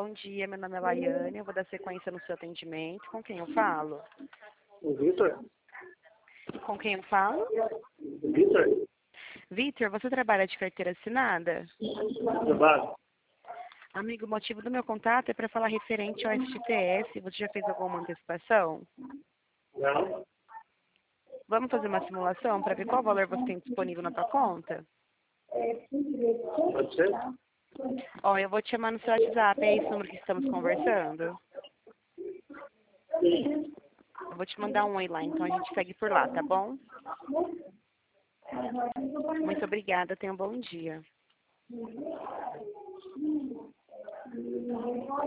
bom dia. Meu nome é Laiane. Eu vou dar sequência no seu atendimento. Com quem eu falo? O Vitor? Com quem eu falo? Vitor? Vitor, você trabalha de carteira assinada? Trabalho? Amigo, o motivo do meu contato é para falar referente ao FGTS. Você já fez alguma antecipação? Não. Vamos fazer uma simulação para ver qual valor você tem disponível na sua conta? Pode ser? Ó, eu vou te chamar no seu WhatsApp. É esse número que estamos conversando? Sim. Eu vou te mandar um oi lá, então a gente segue por lá, tá bom? Muito obrigada. Tenha um bom dia.